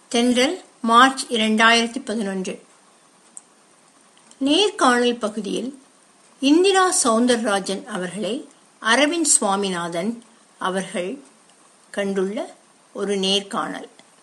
தென்றல் மார்ச் 2011 நேர்காணல் பகுதியில் இந்திரா சௌந்தரராஜன் அவர்களை அரவிந்த் சுவாமிநாதன் அவர்கள் கண்டுள்ள ஒரு நேர்காணல்.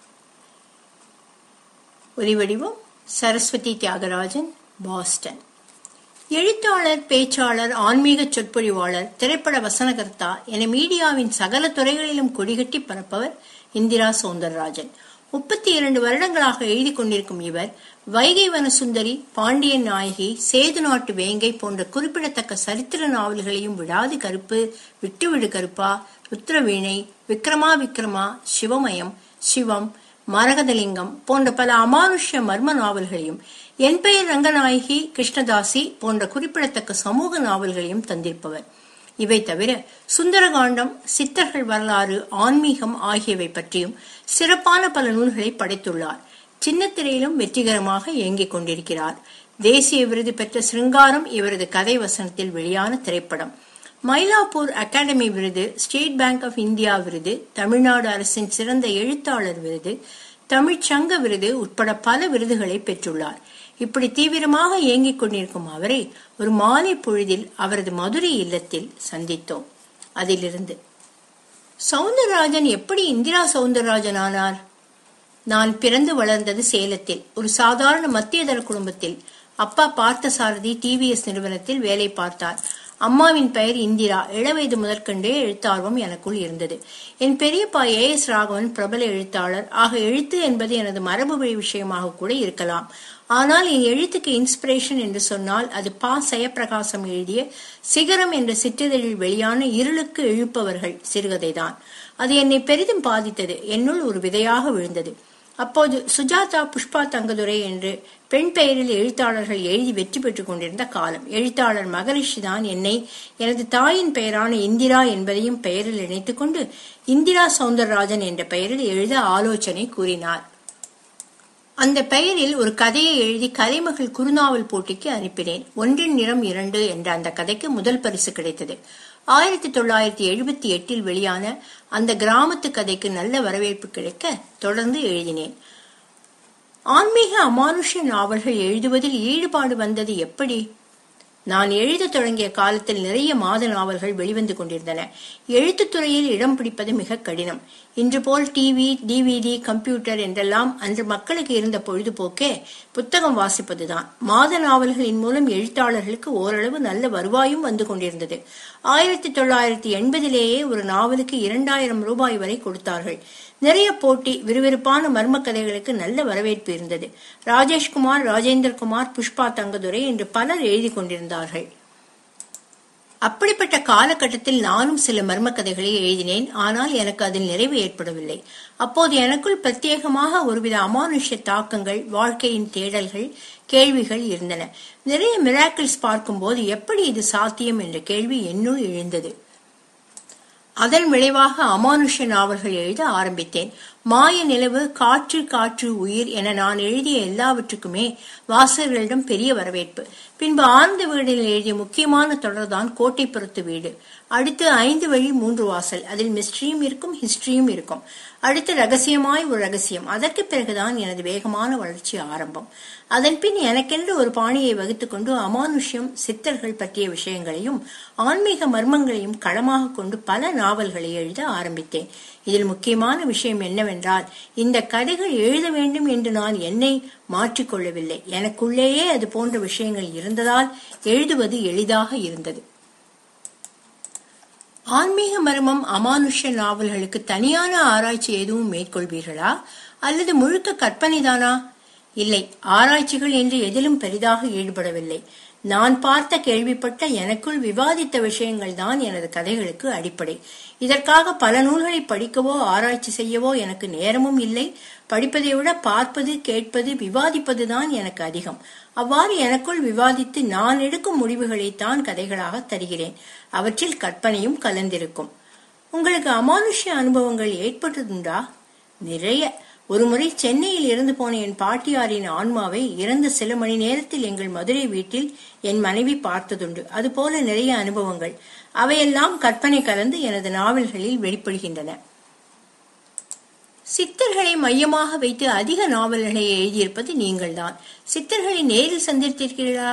ஒலிவடிவம் சரஸ்வதி தியாகராஜன், பாஸ்டன். எழுத்தாளர், பேச்சாளர், ஆன்மீக சொற்பொழிவாளர், திரைப்பட வசனகர்த்தா என மீடியாவின் சகல துறைகளிலும் கொடிகட்டி பரப்பவர் இந்திரா சௌந்தரராஜன். 32 வருடங்களாக எழுதி கொண்டிருக்கும் இவர் வைகை வனசுந்தரி, பாண்டியன் நாயகி, சேது நாட்டு வேங்கை போன்ற குறிப்பிடத்தக்க சரித்திர நாவல்களையும் விடாது கருப்பு, விட்டுவிடு கருப்பா, ருத்ரவீணை, விக்ரமா விக்ரமா, சிவமயம், சிவம், மரகதலிங்கம் போன்ற பல அமானுஷ்ய மர்ம நாவல்களையும், என் பெயர் ரங்கநாயகி, கிருஷ்ணதாசி போன்ற குறிப்பிடத்தக்க சமூக நாவல்களையும் தந்திருப்பவர். இவை தவிர சுந்தரகாண்டம், சித்தர்கள் வரலாறு, ஆன்மீகம் ஆகியவை பற்றியும் சிறப்பான பல நூல்களை படைத்துள்ளார். சின்னத்திரையிலும் வெற்றிகரமாக இயங்கிக் கொண்டிருக்கிறார். தேசிய விருது பெற்ற சிருங்காரம் இவரது கதை வசனத்தில் வெளியான திரைப்படம். மயிலாப்பூர் அகாடமி விருது, ஸ்டேட் பேங்க் ஆஃப் இந்தியா விருது, தமிழ்நாடு அரசின் சிறந்த எழுத்தாளர் விருது, தமிழ்ச்சங்க விருது உட்பட பல விருதுகளை பெற்றுள்ளார். இப்படி தீவிரமாக இயங்கிக் கொண்டிருக்கும் அவரை ஒரு மாலை பொழுதில் அவரது மதுரை இல்லத்தில் சந்தித்தோம். அதிலிருந்து சௌந்தரராஜன் எப்படி இந்திரா சௌந்தரராஜன் ஆனார்? நான் பிறந்து வளர்ந்தது சேலத்தில், ஒரு சாதாரண மத்தியதர குடும்பத்தில். அப்பா பார்த்தசாரதி டிவிஎஸ் நிறுவனத்தில் வேலை பார்த்தார். அம்மாவின் பெயர் இந்திரா. இளவயது முதற்கண்டே எழுத்தார்வம் எனக்குள் இருந்தது. என் பெரியப்பா AS ராகவன் பிரபல எழுத்தாளர். ஆக எழுத்து என்பது எனது மரபு வழி விஷயமாக கூட இருக்கலாம். ஆனால் என் எழுத்துக்கு இன்ஸ்பிரேஷன் என்று சொன்னால் அது பா. ஜெயப்பிரகாசம் எழுதிய சிகரம் என்ற சிற்றிதழில் வெளியான இருளுக்கு இழுப்பவர்கள் சிறுகதைதான். அது என்னை பெரிதும் பாதித்தது. என்னுள் ஒரு விதையாக விழுந்தது. அப்போது சுஜாதா, புஷ்பா தங்கதுரை என்று பெண் பெயரில் எழுத்தாளர்கள் எழுதி வெற்றி பெற்றுக் கொண்டிருந்த காலம். எழுத்தாளர் மகரிஷி தான் என்னை எனது தாயின் பெயரான இந்திரா என்பதையும் பெயரில் இணைத்துக் கொண்டு இந்திரா சௌந்தரராஜன் என்ற பெயரில் எழுத ஆலோசனை கூறினார். அந்த பெயரில் ஒரு கதையை எழுதி கலைமகள் குறுநாவல் போட்டிக்கு அனுப்பினேன். ஒன்றின் நிறம் 2 என்ற அந்த கதைக்கு முதல் பரிசு கிடைத்தது. 1978 வெளியான அந்த கிராமத்து கதைக்கு நல்ல வரவேற்பு கிடைக்க தொடர்ந்து எழுதினேன். ஆன்மீக அமானுஷ்ய நாவல்கள் எழுதுவதில் ஈடுபாடு வந்தது எப்படி? நான் எழுத தொடங்கிய காலத்தில் நிறைய மாத நாவல்கள் வெளிவந்து கொண்டிருந்தன. எழுத்துத்துறையில் இடம் பிடிப்பது மிக கடினம். இன்று போல் டிவி, DVD, கம்ப்யூட்டர் என்றெல்லாம் அன்று மக்களுக்கு இருந்த பொழுதுபோக்கே புத்தகம் வாசிப்பதுதான். மாத நாவல்களின் மூலம் எழுத்தாளர்களுக்கு ஓரளவு நல்ல வருவாயும் வந்து கொண்டிருந்தது. 1980 ஒரு நாவலுக்கு 2000 ரூபாய் வரை கொடுத்தார்கள். நிறைய போட்டி, விறுவிறுப்பான மர்ம கதைகளுக்கு நல்ல வரவேற்பு இருந்தது. ராஜேஷ்குமார், ராஜேந்திரகுமார், புஷ்பா தங்கதுரை என்று பலர் எழுதி கொண்டிருந்தார்கள். அப்படிப்பட்ட காலகட்டத்தில் நானும் சில மர்ம கதைகளை எழுதினேன். ஆனால் எனக்கு அதில் நிறைவு ஏற்படவில்லை. அப்போது எனக்குள் பிரத்யேகமாக ஒருவித அமானுஷ்ய தாக்கங்கள், வாழ்க்கையின் தேடல்கள், கேள்விகள் இருந்தன. நிறைய மிராக்கிள்ஸ் பார்க்கும்போது எப்படி இது சாத்தியம் என்ற கேள்வி என்னுள் எழுந்தது. அதன் விளைவாக அமானுஷ்ய நாவல்கள் எழுத ஆரம்பித்தேன். மாய நிலவு, காற்று, காற்று, உயிர் என நான் எழுதிய எல்லாவற்றுக்குமே வாசகர்களிடம் பெரிய வரவேற்பு. பின்பு ஆனந்த வீடில் எழுதிய முக்கியமான தொடர்தான் கோட்டைப்புறத்து வீடு. அடுத்து 5 வழி 3 வாசல். அதில் மிஸ்ட்ரியும் இருக்கும், ஹிஸ்டரியும் இருக்கும். அடுத்து ரகசியமாய் ஒரு ரகசியம். அதற்கு பிறகுதான் எனது வேகமான வளர்ச்சி ஆரம்பம். அதன் பின் எனக்கென்று ஒரு பாணியை வகுத்துக் கொண்டு அமானுஷ்யம், சித்தர்கள் பற்றிய விஷயங்களையும் ஆன்மீக மர்மங்களையும் களமாக கொண்டு பல நாவல்களை எழுத ஆரம்பித்தேன். இதில் முக்கியமான விஷயம் என்னவென்றால், இந்த கதைகள் எழுத வேண்டும் என்று நான் என்னை மாற்றிக்கொள்ளவில்லை. எனக்குள்ளேயே அது போன்ற விஷயங்கள் இருந்ததால் எழுதுவது எளிதாக இருந்தது. ஆன்மீக மர்மம், அமானுஷ்ய நாவல்களுக்கு தனியான ஆராய்ச்சி எதுவும் மேற்கொள்வீர்களா? அல்லது முழுக்க கற்பனைதானா? இல்லை, ஆராய்ச்சிகள் என்று எதிலும் பெரிதாக ஈடுபடவில்லை. நான் பார்த்த, கேள்விப்பட்ட, எனக்குள் விவாதித்த விஷயங்கள் தான் எனது கதைகளுக்கு அடிப்படை. இதற்காக பல நூல்களை படிக்கவோ ஆராய்ச்சி செய்யவோ எனக்கு நேரமும் இல்லை. படிப்பதை விட பார்ப்பது, கேட்பது, விவாதிப்பதுதான் எனக்கு அதிகம். அவ்வாறு எனக்குள் விவாதித்து நான் எடுக்கும் முடிவுகளைத்தான் கதைகளாக தருகிறேன். அவற்றில் கற்பனையும் கலந்திருக்கும். உங்களுக்கு அமானுஷ்ய அனுபவங்கள் ஏற்பட்டதுண்டா? நிறைய. ஒருமுறை சென்னையில் இறந்து போன என் பாட்டியாரின் ஆன்மாவை இறந்த சில மணி நேரத்தில் எங்கள் மதுரை வீட்டில் என் மனைவி பார்த்ததுண்டு. அதுபோல நிறைய அனுபவங்கள். அவையெல்லாம் கற்பனை கலந்து எனது நாவல்களில் வெளிப்படுகின்றன. சித்தர்களை மையமாக வைத்து அதிக நாவல்களை எழுதியிருப்பது நீங்கள்தான். சித்தர்களை நேரில் சந்தித்திருக்கிறீர்களா?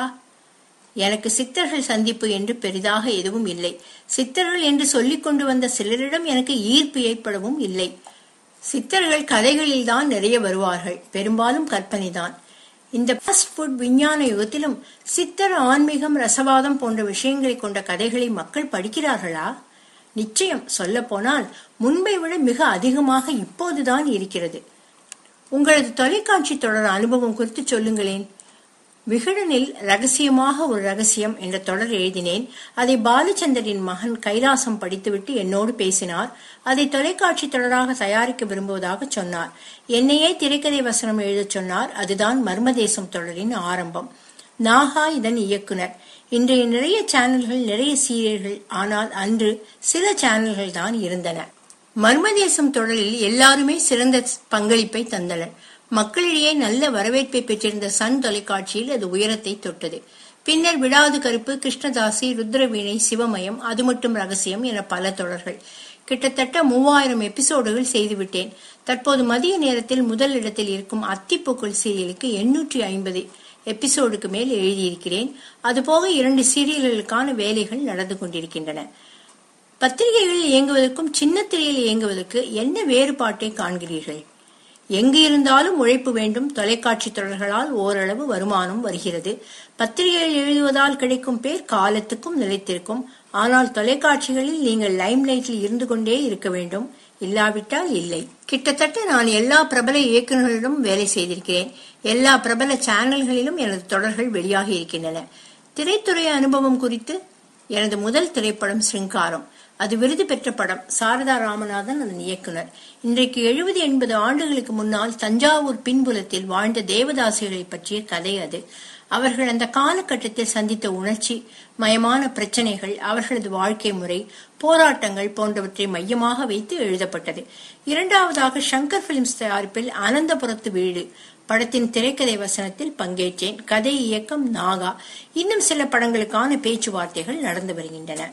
எனக்கு சித்தர்கள் சந்திப்பு என்று பெரிதாக எதுவும் இல்லை. சித்தர்கள் என்று சொல்லிக் கொண்டு வந்த சிலரிடம் எனக்கு ஈர்ப்பு ஏற்படவும் இல்லை. சித்தர்கள் கதைகளில் தான் நிறைய வருவார்கள், பெரும்பாலும் கற்பனைதான். இந்த ஃபாஸ்ட் ஃபுட் விஞ்ஞான யுகத்திலும் சித்தர், ஆன்மீகம், ரசவாதம் போன்ற விஷயங்களை கொண்ட கதைகளை மக்கள் படிக்கிறார்களா? நிச்சயம். சொல்ல போனால் முன்பை விட மிக அதிகமாக இப்போதுதான் இருக்கிறது. உங்களது தொலைக்காட்சி தொடர் அனுபவம் குறித்து சொல்லுங்களேன். விகடனில் ரகசியமாக ஒரு ரகசியம் என்ற தொடர் எழுதினேன். அதை பாலச்சந்தரின் மகன் கைலாசம் படித்துவிட்டு என்னோடு பேசினார். அதை தொலைக்காட்சி தொடராக தயாரிக்க விரும்புவதாக சொன்னார். என்னையே திரைக்கதை வசனம் எழுதச் சொன்னார். அதுதான் மர்மதேசம் தொடரின் ஆரம்பம். நாகா இதன் இயக்குனர். இன்றைய நிறைய சேனல்கள், நிறைய சீரியல்கள். ஆனால் அன்று சில சேனல்கள் தான் இருந்தன. மர்மதேசம் தொடரில் எல்லாருமே சிறந்த பங்களிப்பை தந்தனர். மக்களிடையே நல்ல வரவேற்பை பெற்றிருந்த சன் தொலைக்காட்சியில் அது உயரத்தை தொட்டது. பின்னர் விடாது கருப்பு, கிருஷ்ணதாசி, ருத்ரவீணை, சிவமயம், அது மட்டும் ரகசியம் என பல தொடர்கள். கிட்டத்தட்ட 3000 எபிசோடுகள் செய்துவிட்டேன். தற்போது மதிய நேரத்தில் முதல் இடத்தில் இருக்கும் அத்திப்பூக்கள் சீரியலுக்கு 850 எபிசோடுக்கு மேல் எழுதியிருக்கிறேன். அதுபோக 2 சீரியல்களுக்கான வேலைகள் நடந்து கொண்டிருக்கின்றன. பத்திரிகைகளில் இயங்குவதற்கும் சின்ன திரையில் இயங்குவதற்கு என்ன வேறுபாட்டை காண்கிறீர்கள்? எங்கு இருந்தாலும் உழைப்பு வேண்டும். தொலைக்காட்சி தொடர்களால் ஓரளவு வருமானம் வருகிறது. பத்திரிகைகள் எழுதுவதால் கிடைக்கும் பேர் காலத்துக்கும் நிலைத்திருக்கும். ஆனால் தொலைக்காட்சிகளில் நீங்கள் லைம்லைட்டில் இருந்து கொண்டே இருக்க வேண்டும், இல்லாவிட்டால் இல்லை. கிட்டத்தட்ட நான் எல்லா பிரபல இயக்குநர்களிடம் வேலை செய்திருக்கிறேன். எல்லா பிரபல சேனல்களிலும் எனது தொடர்கள் வெளியாகி இருக்கின்றன. திரைத்துறை அனுபவம் குறித்து, எனது முதல் திரைப்படம் சிருங்காரம். அது விருது பெற்ற படம். சாரதா ராமநாதன் அதன் இயக்குனர். இன்றைக்கு 70-80 ஆண்டுகளுக்கு முன்னால் தஞ்சாவூர் பின்புலத்தில் வாழ்ந்த தேவதாசிகளை பற்றிய கதை அது. அவர்கள் அந்த காலகட்டத்தில் சந்தித்த உணர்ச்சி மயமான பிரச்சனைகள், அவர்களது வாழ்க்கை முறை, போராட்டங்கள் போன்றவற்றை மையமாக வைத்து எழுதப்பட்டது. இரண்டாவதாக சங்கர் பிலிம்ஸ் தயாரிப்பில் அனந்தபுரத்து வீடு படத்தின் திரைக்கதை வசனத்தில் பங்கேற்றேன். கதை இயக்கம் நாகா. இன்னும் சில படங்களுக்கான பேச்சுவார்த்தைகள் நடந்து வருகின்றன.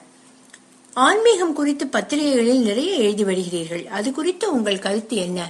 ஆன்மீகம் குறித்து பத்திரிகைகளில் நிறைய எழுதி வருகிறீர்கள். அது குறித்து உங்கள் கருத்து என்ன?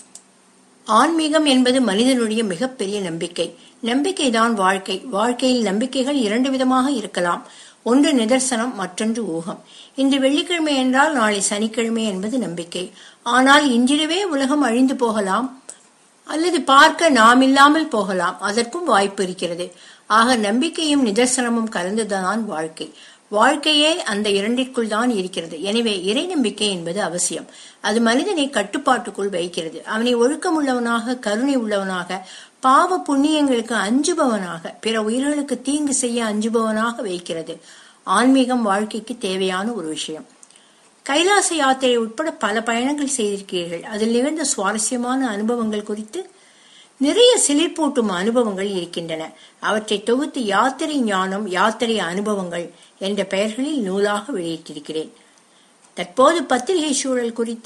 ஆன்மீகம் என்பது மனிதனுடைய மிகப்பெரிய நம்பிக்கை. நம்பிக்கைதான் வாழ்க்கை. வாழ்க்கையில் நம்பிக்கைகள் 2 விதமாக இருக்கலாம். ஒன்று நிதர்சனம், மற்றொன்று ஊகம். இன்று வெள்ளிக்கிழமை என்றால் நாளை சனிக்கிழமை என்பது நம்பிக்கை. ஆனால் இன்றிரவே உலகம் அழிந்து போகலாம், அல்லது பார்க்க நாம் இல்லாமல் போகலாம். அதற்கும் வாய்ப்பு இருக்கிறது. ஆக நம்பிக்கையும் நிதர்சனமும் கலந்துதான் வாழ்க்கை. வாழ்க்கையே அந்த இரண்டிற்குள் தான் இருக்கிறது. எனவே இறை நம்பிக்கை என்பது அவசியம். அது மனிதனை கட்டுப்பாட்டுக்குள் வைக்கிறது. அவனை ஒழுக்கமுள்ளவனாக, கருணை உள்ளவனாக, பாவ புண்ணியங்களுக்கு அஞ்சுபவனாக, பிற உயிர்களுக்கு தீங்கு செய்ய அஞ்சுபவனாக வைக்கிறது. ஆன்மீகம் வாழ்க்கைக்கு தேவையான ஒரு விஷயம். கைலாச யாத்திரை உட்பட பல பயணங்கள் செய்திருக்கிறீர்கள். அதில் நிகழ்ந்த சுவாரஸ்யமான அனுபவங்கள் குறித்து நிறைய சிலிர்ப்பூட்டும் அனுபவங்கள் இருக்கின்றன. அவற்றை தொகுத்து யாத்திரை ஞானம், யாத்திரை அனுபவங்கள் என்ற பெயர்களில் நூலாக வெளியிட்டிருக்கிறேன். தற்போது பத்திரிகை சூழல் குறித்து,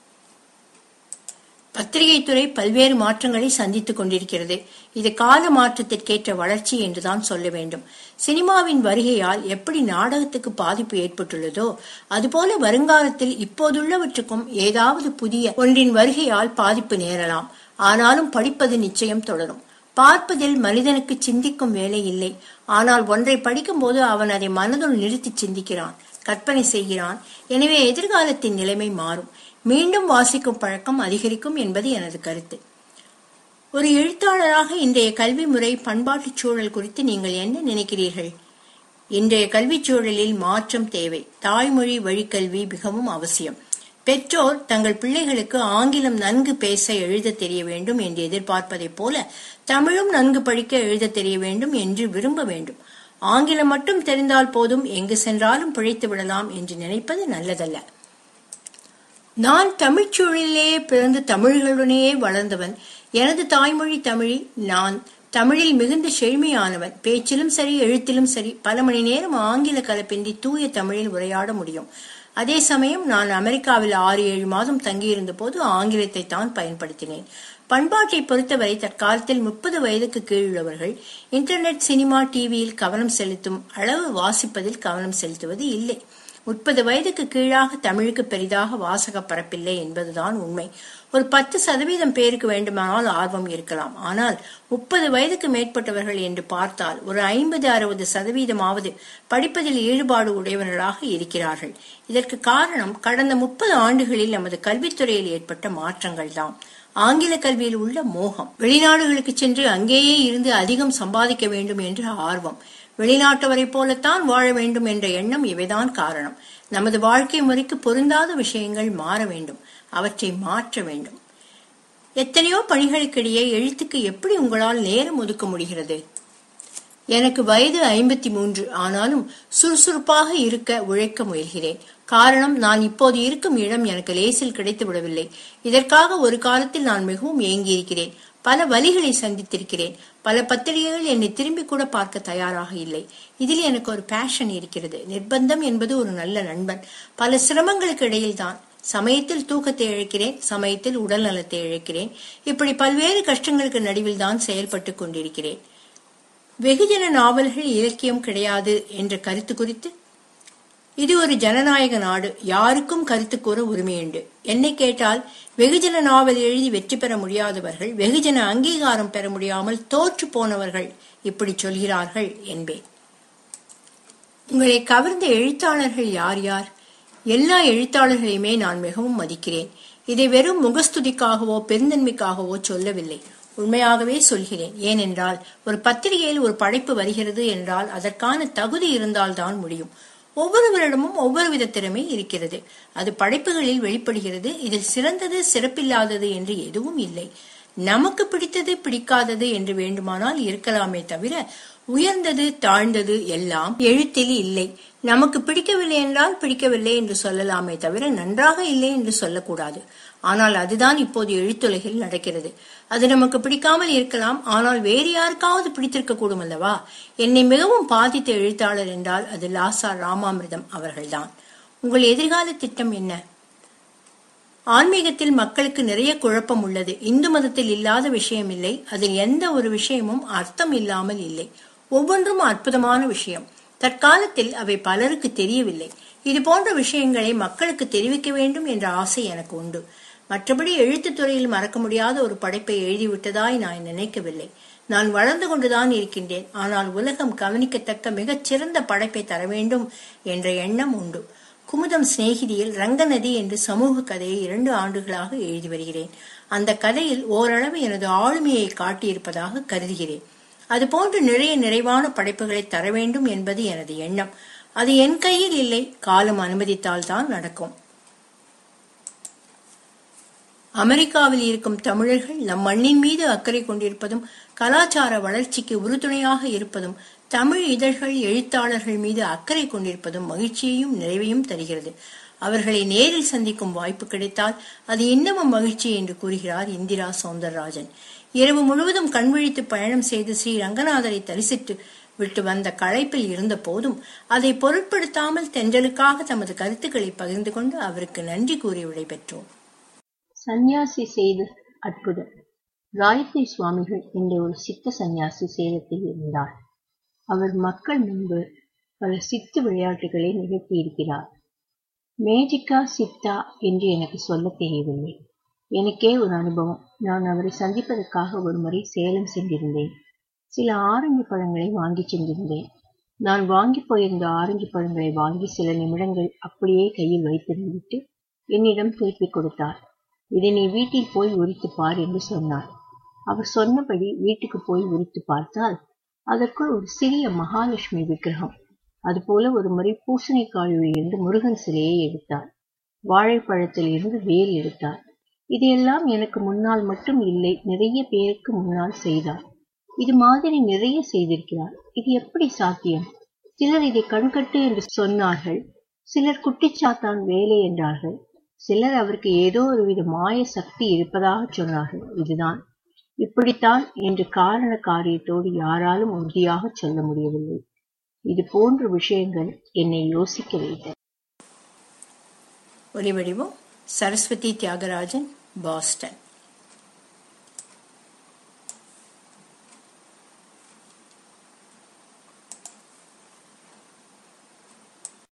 பத்திரிகை துறை பல்வேறு மாற்றங்களை சந்தித்துக் கொண்டிருக்கிறது. இது கால மாற்றத்திற்கேற்ற வளர்ச்சி என்றுதான் சொல்ல வேண்டும். சினிமாவின் வருகையால் எப்படி நாடகத்துக்கு பாதிப்பு ஏற்பட்டுள்ளதோ அதுபோல வருங்காலத்தில் இப்போதுள்ளவற்றுக்கும் ஏதாவது புதிய ஒன்றின் வருகையால் பாதிப்பு நேரலாம். ஆனாலும் படிப்பது நிச்சயம் தொடரும். பார்ப்பதில் மனிதனுக்கு சிந்திக்கும் வேலை இல்லை. ஆனால் ஒன்றை படிக்கும் போது அவன் அதை மனதுள் நிறுத்தி சிந்திக்கிறான், கற்பனை செய்கிறான். எனவே எதிர்காலத்தின் நிலைமை மாறும். மீண்டும் வாசிக்கும் பழக்கம் அதிகரிக்கும் என்பது எனது கருத்து. ஒரு எழுத்தாளராக இன்றைய கல்வி முறை, பண்பாட்டு சூழல் குறித்து நீங்கள் என்ன நினைக்கிறீர்கள்? இன்றைய கல்வி சூழலில் மாற்றம் தேவை. தாய்மொழி வழிக்கல்வி மிகவும் அவசியம். பெற்றோர் தங்கள் பிள்ளைகளுக்கு ஆங்கிலம் நன்கு பேச எழுத தெரிய வேண்டும் என்று எதிர்பார்ப்பதை போல தமிழும் நன்கு படிக்க எழுத தெரிய வேண்டும் என்று விரும்ப வேண்டும். ஆங்கிலம் மட்டும் தெரிந்தால் போதும், எங்கு சென்றாலும் பிழைத்து விடலாம் என்று நினைப்பது நல்லதல்ல. நான் தமிழ்ச்சூழலிலேயே பிறந்து தமிழர்களுடனேயே வளர்ந்தவன். எனது தாய்மொழி தமிழி. நான் தமிழில் மிகுந்த செழுமையானவன். பேச்சிலும் சரி, எழுத்திலும் சரி பல மணி நேரம் ஆங்கில கலப்பின்றி தூய தமிழில் உரையாட முடியும். அதே சமயம் நான் அமெரிக்காவில் 6-7 மாதம் தங்கியிருந்த போது ஆங்கிலத்தை தான் பயன்படுத்தினேன். பண்பாட்டை பொறுத்தவரை தற்காலத்தில் 30 வயதுக்கு கீழுள்ளவர்கள் இன்டர்நெட், சினிமா, டிவியில் கவனம் செலுத்தும் அளவு வாசிப்பதில் கவனம் செலுத்துவது இல்லை. 30 வயதுக்கு கீழாக தமிழுக்கு பெரிதாக வாசக பரப்பில்லை என்பதுதான் உண்மை. ஒரு 10% பேருக்கு வேண்டுமானால் ஆர்வம் இருக்கலாம். ஆனால் 30 வயதுக்கு மேற்பட்டவர்கள் என்று பார்த்தால் ஒரு 50-60% படிப்பதில் ஈடுபாடு உடையவர்களாக இருக்கிறார்கள். இதற்கு காரணம் கடந்த 30 ஆண்டுகளில் நமது கல்வித்துறையில் ஏற்பட்ட மாற்றங்கள் தான். ஆங்கில கல்வியில் உள்ள மோகம், வெளிநாடுகளுக்கு சென்று அங்கேயே இருந்து அதிகம் சம்பாதிக்க வேண்டும் என்ற ஆர்வம், வெளிநாட்டவரை போலத்தான் வாழ வேண்டும் என்ற எண்ணம் இவைதான் காரணம். நமது வாழ்க்கை முறைக்கு பொருந்தாத விஷயங்கள் மாற வேண்டும், அவற்றை மாற்ற வேண்டும். எத்தனையோ பணிகளுக்கிடையே எழுத்துக்கு எப்படி உங்களால் நேரம் ஒதுக்க முடிகிறது? எனக்கு வயது 53. ஆனாலும் சுறுசுறுப்பாக இருக்க உழைக்க முயல்கிறேன். காரணம், நான் இப்போது இருக்கும் இடம் எனக்கு லேசில் கிடைத்து விடவில்லை. இதற்காக ஒரு காலத்தில் நான் மிகவும் ஏங்கியிருக்கிறேன். பல வழிகளை சந்தித்திருக்கிறேன். பல பத்திரிகைகள் என்னை திரும்பி கூட பார்க்க தயாராக இல்லை. இதில் எனக்கு ஒரு பேஷன் இருக்கிறது. நிர்பந்தம் என்பது ஒரு நல்ல நண்பன். பல சிரமங்களுக்கு இடையில் தான் சமயத்தில் தூக்கத்தை இழக்கிறேன், சமயத்தில் உடல் நலத்தை இழக்கிறேன். இப்படி பல்வேறு கஷ்டங்களுக்கு நடுவில் தான் செயல்பட்டு கொண்டிருக்கிறேன். வெகுஜன நாவல்கள் இலக்கியம் கிடையாது என்ற கருத்து குறித்து, இது ஒரு ஜனநாயக நாடு, யாருக்கும் கருத்து கூற உரிமையுண்டு. என்னை கேட்டால் வெகுஜன நாவல் எழுதி வெற்றி பெற முடியாதவர்கள், வெகுஜன அங்கீகாரம் பெற முடியாமல் தோற்று போனவர்கள் இப்படி சொல்கிறார்கள் என்பேன். உங்களை கவர்ந்த எழுத்தாளர்கள் யார் யார்? எல்லா எழுத்தாளர்களையுமே நான் மிகவும் மதிக்கிறேன். இதை வெறும் முகஸ்துதிக்காகவோ பெருந்தன்மைக்காகவோ சொல்லவில்லை, உண்மையாகவே சொல்கிறேன். ஏனென்றால் ஒரு பத்திரிகையில் ஒரு படைப்பு வருகிறது என்றால் அதற்கான தகுதி இருந்தால்தான் முடியும். ஒவ்வொருவரிடமும் ஒவ்வொரு வித திறமை இருக்கிறது. அது படைப்புகளில் வெளிப்படுகிறது. இதில் சிறந்தது சிறப்பில்லாதது என்று எதுவும் இல்லை. நமக்கு பிடித்தது பிடிக்காதது என்று வேண்டுமானால் இருக்கலாமே தவிர உயர்ந்தது தாழ்ந்தது எல்லாம் எழுத்தில் இல்லை. நமக்கு பிடிக்கவில்லை என்றால் பிடிக்கவில்லை என்று சொல்லலாமே தவிர நன்றாக இல்லை என்று சொல்லக்கூடாது. ஆனால் அதுதான் இப்போது எழுத்துலகில் நடக்கிறது. அது நமக்கு பிடிக்காமல் இருக்கலாம், ஆனால் வேறு யாருக்காவது பிடித்திருக்க கூடும் அல்லவா? என்னை மிகவும் பாதித்த எழுத்தாளர் என்றால் அது லாசா ராமாமிர்தம் அவர்கள்தான். உங்கள் எதிர்கால திட்டம் என்ன? ஆன்மீகத்தில் மக்களுக்கு நிறைய குழப்பம் உள்ளது. இந்து மதத்தில் இல்லாத விஷயம் இல்லை. அதில் எந்த ஒரு விஷயமும் அர்த்தம் இல்லாமல் இல்லை. ஒவ்வொன்றும் அற்புதமான விஷயம். தற்காலத்தில் அவை பலருக்கு தெரியவில்லை. இது போன்ற விஷயங்களை மக்களுக்கு தெரிவிக்க வேண்டும் என்ற ஆசை எனக்கு உண்டு. மற்றபடி எழுத்துத்துறையில் மறக்க முடியாத ஒரு படைப்பை எழுதிவிட்டதாய் நான் நினைக்கவில்லை. நான் வளர்ந்து கொண்டுதான் இருக்கின்றேன். ஆனால் உலகம் கவனிக்கத்தக்க மிகச் சிறந்த படைப்பை தர வேண்டும் என்ற எண்ணம் உண்டு. குமுதம் சிநேகிதியில் ரங்கநதி என்று சமூக கதையை 2 ஆண்டுகளாக எழுதி வருகிறேன். அந்த கதையில் ஓரளவு எனது ஆளுமையை காட்டியிருப்பதாக கருதுகிறேன். அதுபோன்று நிறைய நிறைவான படைப்புகளை தர வேண்டும் என்பது எனது எண்ணம். அது என் கையில் இல்லை. காலம் அனுமதித்தால் தான் நடக்கும். அமெரிக்காவில் இருக்கும் தமிழர்கள் நம் மண்ணின் மீது அக்கறை கொண்டிருப்பதும் கலாச்சார வளர்ச்சிக்கு உறுதுணையாக இருப்பதும் தமிழ் இதழ்கள் எழுத்தாளர்கள் மீது அக்கறை கொண்டிருப்பதும் மகிழ்ச்சியையும் நிறைவையும் தருகிறது. அவர்களை நேரில் சந்திக்கும் வாய்ப்பு கிடைத்தால் அது இன்னமும் மகிழ்ச்சி என்று கூறுகிறார் இந்திரா சௌந்தரராஜன். இரவு முழுவதும் கண்விழித்து பயணம் செய்து ஸ்ரீ ரங்கநாதரை தரிசித்து விட்டு வந்த களைப்பில் இருந்த போதும் அதை பொருட்படுத்தாமல் தென்றலுக்காக தமது கருத்துக்களை பகிர்ந்து கொண்டு அவருக்கு நன்றி கூறி விடைபெற்றோம். சந்நியாசி செய்த அற்புதம். காயத்ரி சுவாமிகள் என்ற ஒரு சித்த சந்நியாசி சேலத்தில் இருந்தார். அவர் மக்கள் முன்பு பல சித்து விளையாட்டுகளை நிகழ்த்தியிருக்கிறார். மேஜிக்கா சித்தா என்று எனக்கு சொல்ல தெரியவில்லை. எனக்கே ஒரு அனுபவம். நான் அவரை சந்திப்பதற்காக ஒரு முறை சேலம் சென்றிருந்தேன். சில ஆரஞ்சு பழங்களை வாங்கி சென்றிருந்தேன். நான் வாங்கி போயிருந்த ஆரஞ்சு பழங்களை வாங்கி சில நிமிடங்கள் அப்படியே கையில் வைத்திருந்துவிட்டு என்னிடம் திருப்பி கொடுத்தார். இதை நீ வீட்டில் போய் உரித்து பார் என்று சொன்னார். அவர் சொன்னபடி வீட்டுக்கு போய் உரித்து பார்த்தால் அதற்குள் ஒரு சிறிய மகாலட்சுமி விக்கிரகம். அதுபோல ஒரு முறை பூசணிக்காயில் இருந்து முருகன் சிலையை எடுத்தார். வாழைப்பழத்தில் இருந்து வேல் எடுத்தார். இதையெல்லாம் எனக்கு முன்னால் மட்டும் இல்லை, நிறைய பேருக்கு முன்னால் செய்தார். இது மாதிரி நிறைய செய்திருக்கிறார். இது எப்படி சாத்தியம்? சிலர் இதை கண்கட்டு என்று சொன்னார்கள். சிலர் குட்டிச்சாத்தான் வேலை என்றார்கள். சிலர் அவருக்கு ஏதோ ஒருவித மாய சக்தி இருப்பதாக சொன்னார்கள். இதுதான் இப்படித்தான் என்று காரண காரியத்தோடு யாராலும் உறுதியாக சொல்ல முடியவில்லை. இது போன்ற விஷயங்கள் என்னை யோசிக்க வைத்தன. ஒலிவடிவம் சரஸ்வதி தியாகராஜன், பாஸ்டன்.